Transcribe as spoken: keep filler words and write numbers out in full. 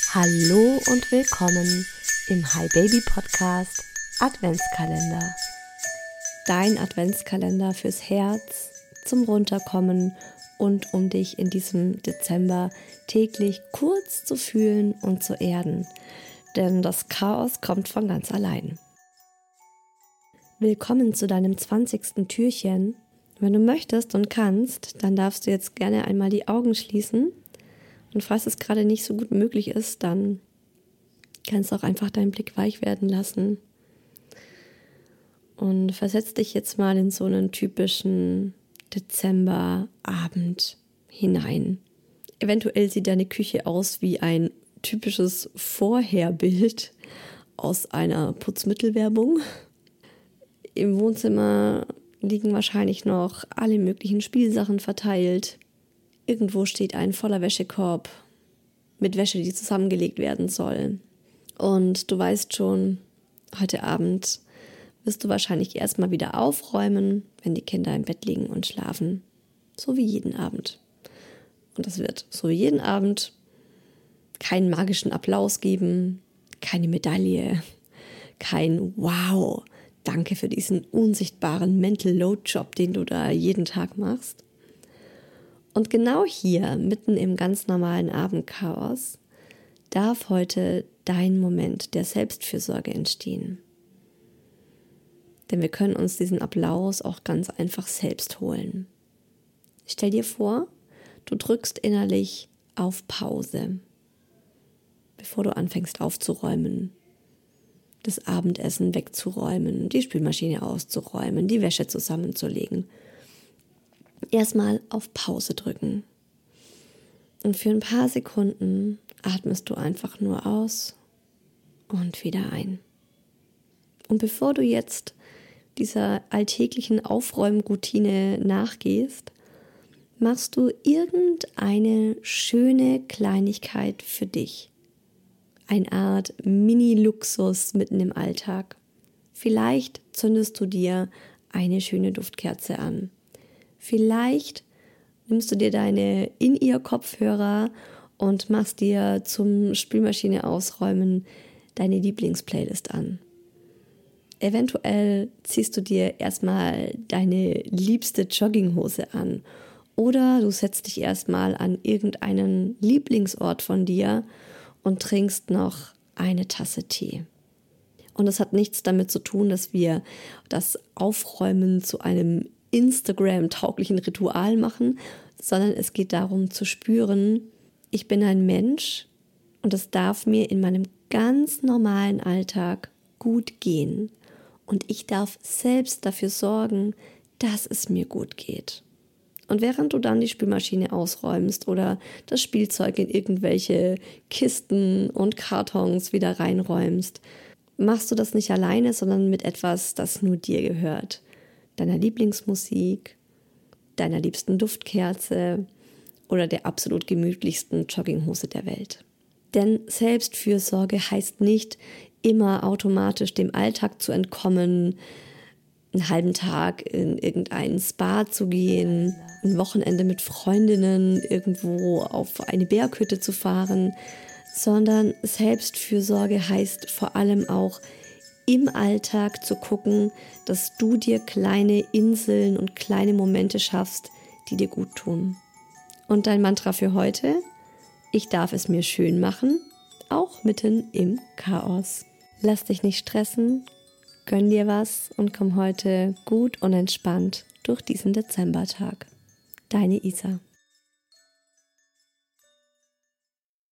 Hallo und willkommen im Hi Baby Podcast Adventskalender. Dein Adventskalender fürs Herz, zum Runterkommen und um dich in diesem Dezember täglich kurz zu fühlen und zu erden. Denn das Chaos kommt von ganz allein. Willkommen zu deinem zwanzigsten Türchen. Wenn du möchtest und kannst, dann darfst du jetzt gerne einmal die Augen schließen. Und falls es gerade nicht so gut möglich ist, dann kannst du auch einfach deinen Blick weich werden lassen. Und versetz dich jetzt mal in so einen typischen Dezemberabend hinein. Eventuell sieht deine Küche aus wie ein typisches Vorherbild aus einer Putzmittelwerbung. Im Wohnzimmer liegen wahrscheinlich noch alle möglichen Spielsachen verteilt. Irgendwo steht ein voller Wäschekorb mit Wäsche, die zusammengelegt werden soll. Und du weißt schon, heute Abend wirst du wahrscheinlich erstmal wieder aufräumen, wenn die Kinder im Bett liegen und schlafen. So wie jeden Abend. Und es wird so wie jeden Abend keinen magischen Applaus geben, keine Medaille, kein Wow, danke für diesen unsichtbaren Mental Load Job, den du da jeden Tag machst. Und genau hier, mitten im ganz normalen Abendchaos, darf heute dein Moment der Selbstfürsorge entstehen. Denn wir können uns diesen Applaus auch ganz einfach selbst holen. Stell dir vor, du drückst innerlich auf Pause, bevor du anfängst aufzuräumen, das Abendessen wegzuräumen, die Spülmaschine auszuräumen, die Wäsche zusammenzulegen. Erstmal auf Pause drücken. Und für ein paar Sekunden atmest du einfach nur aus und wieder ein. Und bevor du jetzt dieser alltäglichen Aufräumroutine nachgehst, machst du irgendeine schöne Kleinigkeit für dich. Eine Art Mini-Luxus mitten im Alltag. Vielleicht zündest du dir eine schöne Duftkerze an. Vielleicht nimmst du dir deine In-Ear-Kopfhörer und machst dir zum Spülmaschine ausräumen deine Lieblingsplaylist an. Eventuell ziehst du dir erstmal deine liebste Jogginghose an oder du setzt dich erstmal an irgendeinen Lieblingsort von dir und trinkst noch eine Tasse Tee. Und das hat nichts damit zu tun, dass wir das Aufräumen zu einem Instagram-tauglichen Ritual machen, sondern es geht darum zu spüren, ich bin ein Mensch und es darf mir in meinem ganz normalen Alltag gut gehen. Und ich darf selbst dafür sorgen, dass es mir gut geht. Und während du dann die Spülmaschine ausräumst oder das Spielzeug in irgendwelche Kisten und Kartons wieder reinräumst, machst du das nicht alleine, sondern mit etwas, das nur dir gehört. Deiner Lieblingsmusik, deiner liebsten Duftkerze oder der absolut gemütlichsten Jogginghose der Welt. Denn Selbstfürsorge heißt nicht immer automatisch dem Alltag zu entkommen, einen halben Tag in irgendein Spa zu gehen, ein Wochenende mit Freundinnen irgendwo auf eine Berghütte zu fahren, sondern Selbstfürsorge heißt vor allem auch im Alltag zu gucken, dass du dir kleine Inseln und kleine Momente schaffst, die dir gut tun. Und dein Mantra für heute? Ich darf es mir schön machen, auch mitten im Chaos. Lass dich nicht stressen, gönn dir was und komm heute gut und entspannt durch diesen Dezembertag. Deine Isa.